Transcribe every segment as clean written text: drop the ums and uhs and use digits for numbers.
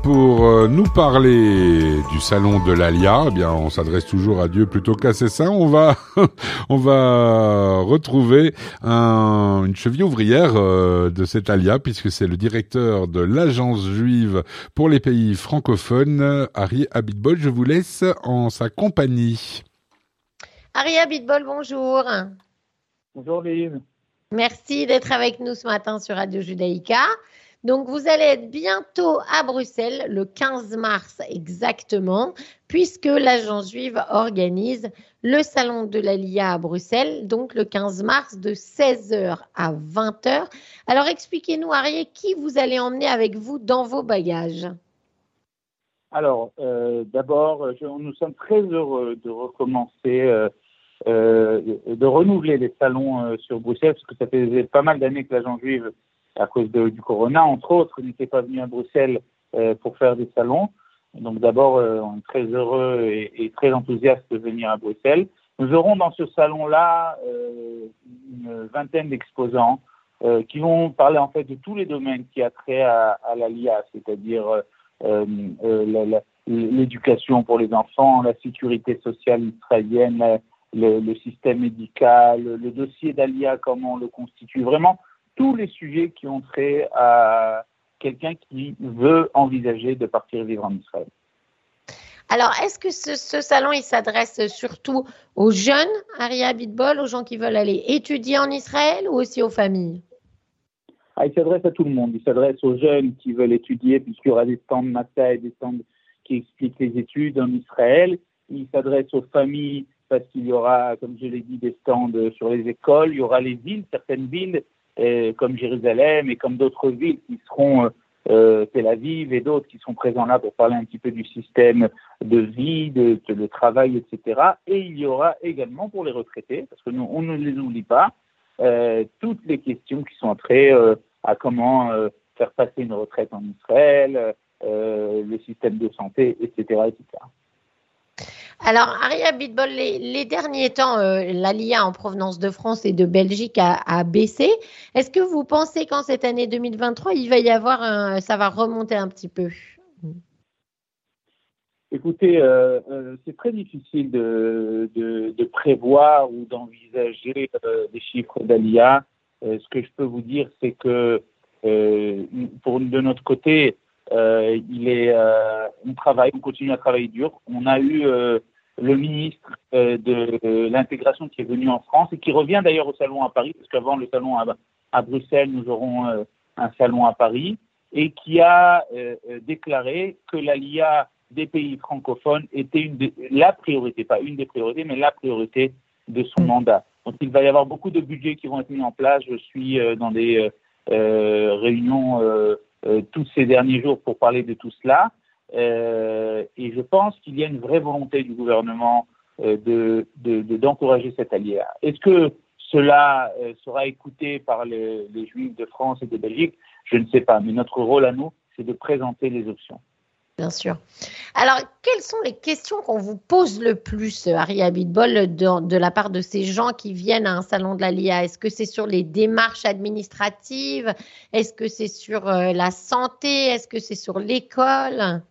pour nous parler du salon de l'Alia. Eh bien, on s'adresse toujours à Dieu plutôt qu'à ses saints. On va retrouver une cheville ouvrière de cet Alia, puisque c'est le directeur de l'Agence juive pour les pays francophones, Ari Abitbol. Je vous laisse en sa compagnie. Ari Abitbol, bonjour. Bonjour Lise. Merci d'être avec nous ce matin sur Radio Judaïka. Donc, vous allez être bientôt à Bruxelles, le 15 mars exactement, puisque l'Agence juive organise le Salon de l'Aliyah à Bruxelles, donc le 15 mars de 16h à 20h. Alors, expliquez-nous, Ari, qui vous allez emmener avec vous dans vos bagages? Alors, d'abord, nous sommes très heureux de recommencer, de renouveler les salons sur Bruxelles, parce que ça faisait pas mal d'années que l'Agence juive, à cause du corona, entre autres, n'était pas venu à Bruxelles pour faire des salons. Donc d'abord, on est très heureux et très enthousiaste de venir à Bruxelles. Nous aurons dans ce salon-là une vingtaine d'exposants qui vont parler en fait de tous les domaines qui a trait à l'Aliyah, c'est-à-dire l'éducation pour les enfants, la sécurité sociale israélienne, le système médical, le dossier d'Aliyah, comment on le constitue, vraiment tous les sujets qui ont trait à quelqu'un qui veut envisager de partir vivre en Israël. Alors, est-ce que ce salon, il s'adresse surtout aux jeunes, Ari Abitbol, aux gens qui veulent aller étudier en Israël ou aussi aux familles? Il s'adresse à tout le monde. Il s'adresse aux jeunes qui veulent étudier, puisqu'il y aura des stands Massa et des stands qui expliquent les études en Israël. Il s'adresse aux familles parce qu'il y aura, comme je l'ai dit, des stands sur les écoles. Il y aura les villes, certaines villes, comme Jérusalem et comme d'autres villes qui seront Tel Aviv et d'autres qui sont présents là pour parler un petit peu du système de vie, de travail, etc. Et il y aura également pour les retraités, parce que nous, on ne les oublie pas, toutes les questions qui sont trait à comment faire passer une retraite en Israël, le système de santé, etc. etc. Alors, Ari Abitbol, les derniers temps, l'Aliyah en provenance de France et de Belgique a baissé. Est-ce que vous pensez qu'en cette année 2023, il va y avoir ça va remonter un petit peu? Écoutez, c'est très difficile de prévoir ou d'envisager des chiffres d'Aliyah. Ce que je peux vous dire, c'est que de notre côté, on travaille, on continue à travailler dur. On a eu le ministre de l'intégration qui est venu en France et qui revient d'ailleurs au salon à Paris, parce qu'avant le salon à Bruxelles, nous aurons un salon à Paris, et qui a déclaré que l'Aliyah des pays francophones était la priorité, pas une des priorités, mais la priorité de son mandat. Donc il va y avoir beaucoup de budgets qui vont être mis en place. Je suis dans des réunions tous ces derniers jours pour parler de tout cela. Et je pense qu'il y a une vraie volonté du gouvernement d'encourager cette allié. Est-ce que cela sera écouté par les Juifs de France et de Belgique? Je ne sais pas, mais notre rôle à nous, c'est de présenter les options. Bien sûr. Alors, quelles sont les questions qu'on vous pose le plus, Ari Abitbol, de la part de ces gens qui viennent à un salon de l'Aliyah? Est-ce que c'est sur les démarches administratives? Est-ce que c'est sur la santé? Est-ce que c'est sur l'école?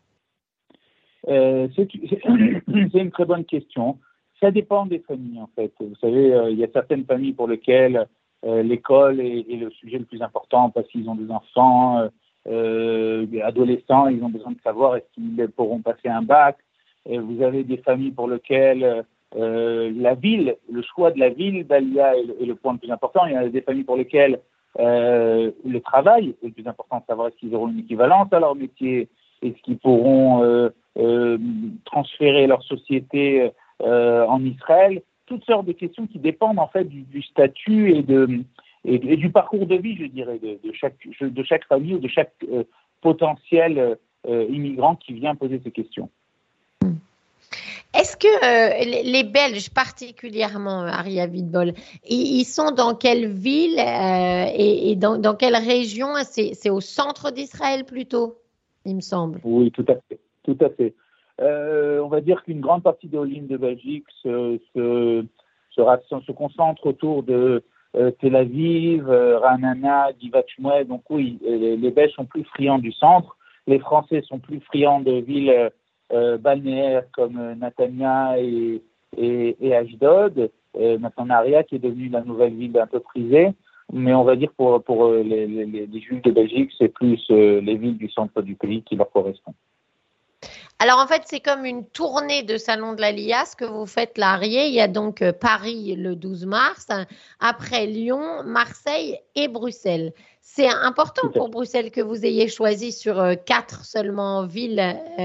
C'est une très bonne question. Ça dépend des familles, en fait. Vous savez, il y a certaines familles pour lesquelles l'école est le sujet le plus important parce qu'ils ont des enfants adolescents, ils ont besoin de savoir est-ce qu'ils pourront passer un bac. Vous avez des familles pour lesquelles la ville, le choix de la ville d'Aliyah est le point le plus important. Il y a des familles pour lesquelles le travail est le plus important, de savoir est-ce qu'ils auront une équivalence à leur métier, est-ce qu'ils pourront transférer leur société en Israël. Toutes sortes de questions qui dépendent en fait du statut et du parcours de vie, je dirais, de chaque famille ou de chaque potentiel immigrant qui vient poser ces questions. Est-ce que les Belges particulièrement, Ari Abitbol, ils sont dans quelle ville et dans quelle région? C'est au centre d'Israël plutôt, il me semble. Oui, tout à fait. Tout à fait. On va dire qu'une grande partie des lignes de Belgique se concentre autour de Tel Aviv, Ra'anana, Givat Shmuel. Donc oui, les Belges sont plus friands du centre. les Français sont plus friands de villes balnéaires comme Natania et Ashdod. Maintenant, Naria, qui est devenue la nouvelle ville un peu prisée. Mais on va dire pour les Juifs de Belgique, c'est plus les villes du centre du pays qui leur correspondent. Alors en fait, c'est comme une tournée de Salon de l'Aliyah, ce que vous faites là, Arié. Il y a donc Paris le 12 mars, après Lyon, Marseille et Bruxelles. C'est important pour Bruxelles que vous ayez choisi sur 4 seulement villes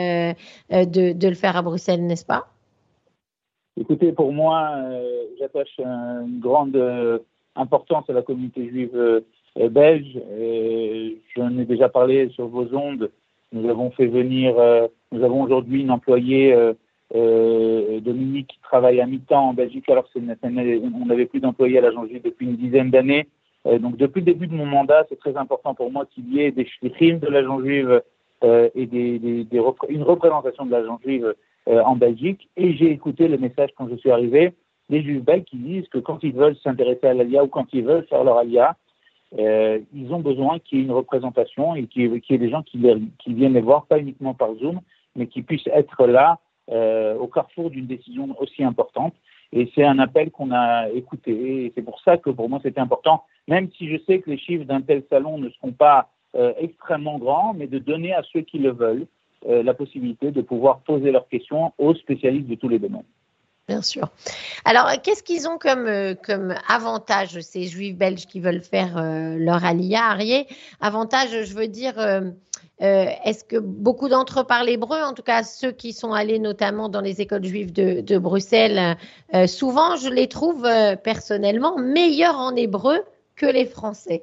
de le faire à Bruxelles, n'est-ce pas? Écoutez, pour moi, j'attache une grande importance à la communauté juive belge. J'en ai déjà parlé sur vos ondes. Nous avons fait venir, nous avons aujourd'hui une employée, Dominique, qui travaille à mi-temps en Belgique, alors on n'avait plus d'employés à l'agence juive depuis une dizaine d'années. Donc depuis le début de mon mandat, c'est très important pour moi qu'il y ait des shlichim de l'agence juive et une représentation de l'agence juive en Belgique. Et j'ai écouté le message quand je suis arrivé des juifs belges qui disent que quand ils veulent s'intéresser à l'Aliyah ou quand ils veulent faire leur Aliyah, ils ont besoin qu'il y ait une représentation et qu'il y ait des gens qui viennent les voir, pas uniquement par Zoom, mais qui puissent être là au carrefour d'une décision aussi importante. Et c'est un appel qu'on a écouté. Et c'est pour ça que pour moi c'était important, même si je sais que les chiffres d'un tel salon ne seront pas extrêmement grands, mais de donner à ceux qui le veulent la possibilité de pouvoir poser leurs questions aux spécialistes de tous les domaines. Bien sûr. Alors, qu'est-ce qu'ils ont comme avantage, ces juifs belges qui veulent faire leur Aliyah, Arié? Avantage, je veux dire, est-ce que beaucoup d'entre eux parlent hébreu? En tout cas, ceux qui sont allés notamment dans les écoles juives de Bruxelles, souvent, je les trouve personnellement meilleurs en hébreu que les Français.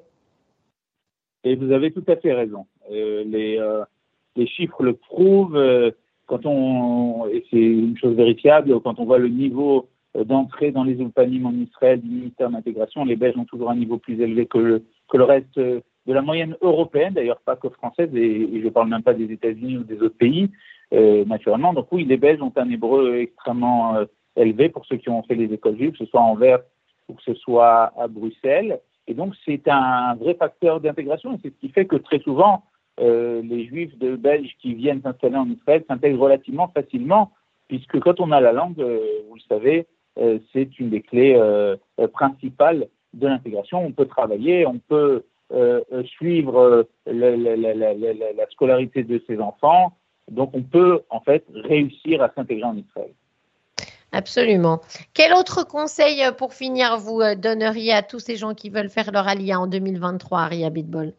Et vous avez tout à fait raison. Les chiffres le prouvent. Et c'est une chose vérifiable, quand on voit le niveau d'entrée dans les ulpanim en Israël du ministère de l'Intégration, les Belges ont toujours un niveau plus élevé que le reste de la moyenne européenne, d'ailleurs pas que française, et je ne parle même pas des États-Unis ou des autres pays, naturellement. Donc oui, les Belges ont un hébreu extrêmement élevé pour ceux qui ont fait les écoles juives, que ce soit à Anvers ou que ce soit à Bruxelles. Et donc c'est un vrai facteur d'intégration, et c'est ce qui fait que très souvent, les juifs de Belges qui viennent s'installer en Israël s'intègrent relativement facilement, puisque quand on a la langue, vous le savez, c'est une des clés principales de l'intégration. On peut travailler, on peut suivre la scolarité de ses enfants, donc on peut en fait réussir à s'intégrer en Israël. Absolument. Quel autre conseil pour finir vous donneriez à tous ces gens qui veulent faire leur Aliyah en 2023, Ari Abitbol?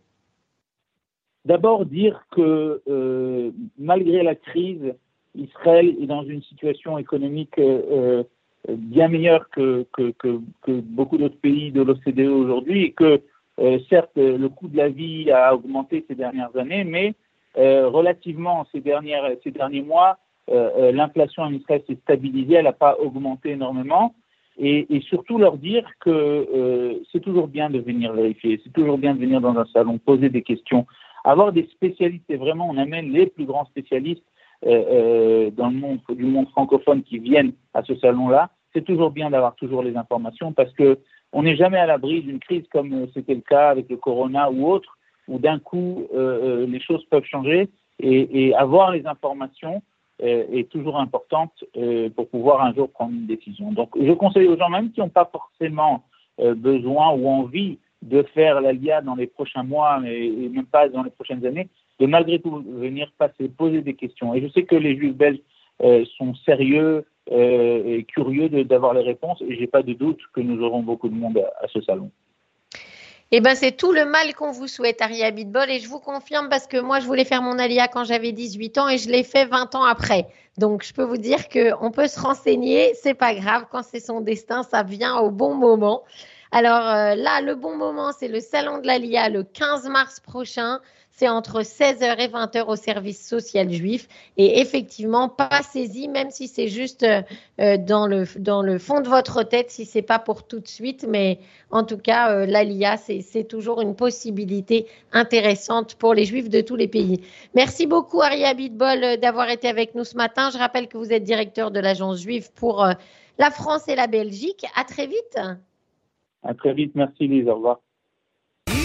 D'abord dire que malgré la crise, Israël est dans une situation économique bien meilleure que beaucoup d'autres pays de l'OCDE aujourd'hui, et que certes le coût de la vie a augmenté ces dernières années, mais relativement ces derniers mois, l'inflation en Israël s'est stabilisée, elle n'a pas augmenté énormément. Et surtout leur dire que c'est toujours bien de venir vérifier, c'est toujours bien de venir dans un salon, poser des questions, avoir des spécialistes. Et vraiment, on amène les plus grands spécialistes dans le monde, du monde francophone qui viennent à ce salon-là. C'est toujours bien d'avoir toujours les informations, parce que on n'est jamais à l'abri d'une crise comme c'était le cas avec le corona ou autre, où d'un coup les choses peuvent changer, et avoir les informations est toujours importante pour pouvoir un jour prendre une décision. Donc je conseille aux gens, même qui n'ont pas forcément besoin ou envie de faire l'Aliyah dans les prochains mois et même pas dans les prochaines années, de malgré tout venir poser des questions. Et je sais que les Juifs belges sont sérieux et curieux d'avoir les réponses, et je n'ai pas de doute que nous aurons beaucoup de monde à ce salon. Eh bien, c'est tout le mal qu'on vous souhaite, Ari Abitbol, et je vous confirme, parce que moi, je voulais faire mon Aliyah quand j'avais 18 ans et je l'ai fait 20 ans après. Donc, je peux vous dire qu'on peut se renseigner, c'est pas grave, quand c'est son destin, ça vient au bon moment. Alors là, le bon moment, c'est le salon de l'Aliyah le 15 mars prochain. C'est entre 16h et 20h au service social juif. Et effectivement, passez-y, même si c'est juste dans le fond de votre tête, si c'est pas pour tout de suite. Mais en tout cas, l'Aliyah, c'est toujours une possibilité intéressante pour les juifs de tous les pays. Merci beaucoup, Ari Abitbol, d'avoir été avec nous ce matin. Je rappelle que vous êtes directeur de l'agence juive pour la France et la Belgique. À très vite. À très vite, merci Lise, au revoir.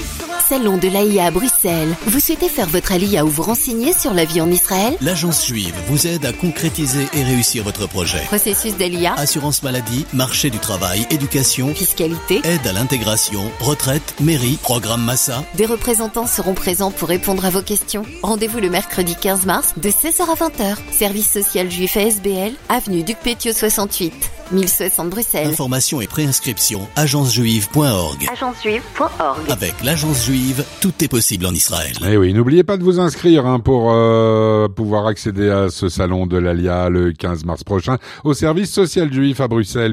Salon de l'Aïa à Bruxelles. Vous souhaitez faire votre Aliyah ou vous renseigner sur la vie en Israël? L'Agence juive vous aide à concrétiser et réussir votre projet. Processus d'Aliyah, Assurance maladie, marché du travail, éducation, fiscalité, aide à l'intégration, retraite, mairie, programme Massa. des représentants seront présents pour répondre à vos questions. Rendez-vous le mercredi 15 mars de 16h à 20h. Service social juif ASBL, avenue Duc Pétiau 68, 1060 Bruxelles. Information et préinscription, agencejuive.org. Agencejuive.org. Avec l'Agence juive, tout est possible en Israël. Eh oui, n'oubliez pas de vous inscrire pour pouvoir accéder à ce salon de l'Aliyah le 15 mars prochain au service social juif à Bruxelles.